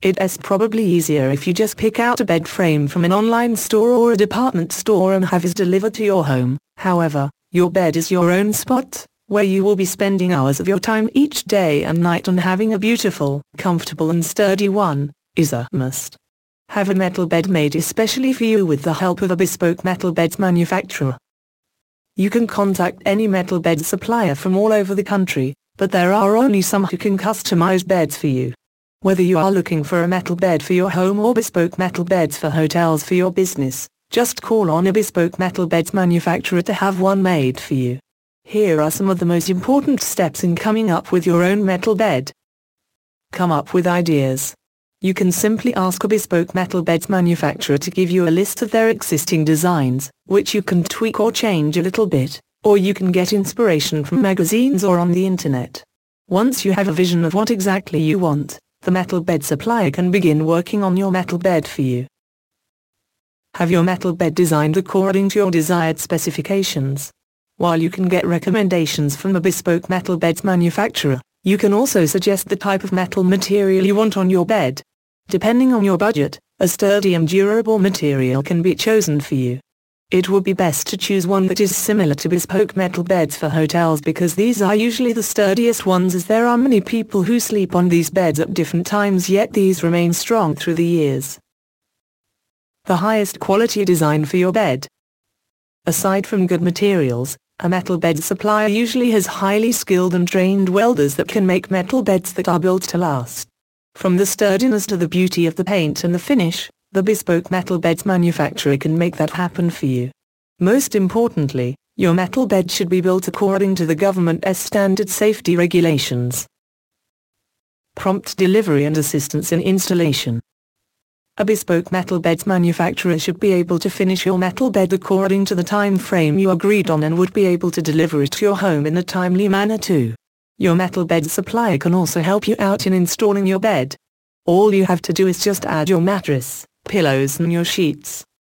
It's probably easier if you just pick out a bed frame from an online store or a department store and have it delivered to your home. However, your bed is your own spot, where you will be spending hours of your time each day and night, and having a beautiful, comfortable and sturdy one is a must. Have a metal bed made especially for you with the help of a bespoke metal beds manufacturer. You can contact any metal bed supplier from all over the country, but there are only some who can customize beds for you. Whether you are looking for a metal bed for your home or bespoke metal beds for hotels for your business, just call on a bespoke metal beds manufacturer to have one made for you. Here are some of the most important steps in coming up with your own metal bed. Come up with ideas. You can simply ask a bespoke metal beds manufacturer to give you a list of their existing designs, which you can tweak or change a little bit, or you can get inspiration from magazines or on the internet. Once you have a vision of what exactly you want, the metal bed supplier can begin working on your metal bed for you. Have your metal bed designed according to your desired specifications. While you can get recommendations from a bespoke metal beds manufacturer, you can also suggest the type of metal material you want on your bed. Depending on your budget, a sturdy and durable material can be chosen for you. It would be best to choose one that is similar to bespoke metal beds for hotels, because these are usually the sturdiest ones, as there are many people who sleep on these beds at different times, yet these remain strong through the years. The highest quality design for your bed. Aside from good materials, a metal bed supplier usually has highly skilled and trained welders that can make metal beds that are built to last. From the sturdiness to the beauty of the paint and the finish, the bespoke metal beds manufacturer can make that happen for you. Most importantly, your metal bed should be built according to the government's standard safety regulations. Prompt delivery and assistance in installation. A bespoke metal beds manufacturer should be able to finish your metal bed according to the time frame you agreed on, and would be able to deliver it to your home in a timely manner too. Your metal bed supplier can also help you out in installing your bed. All you have to do is just add your mattress, pillows and your sheets.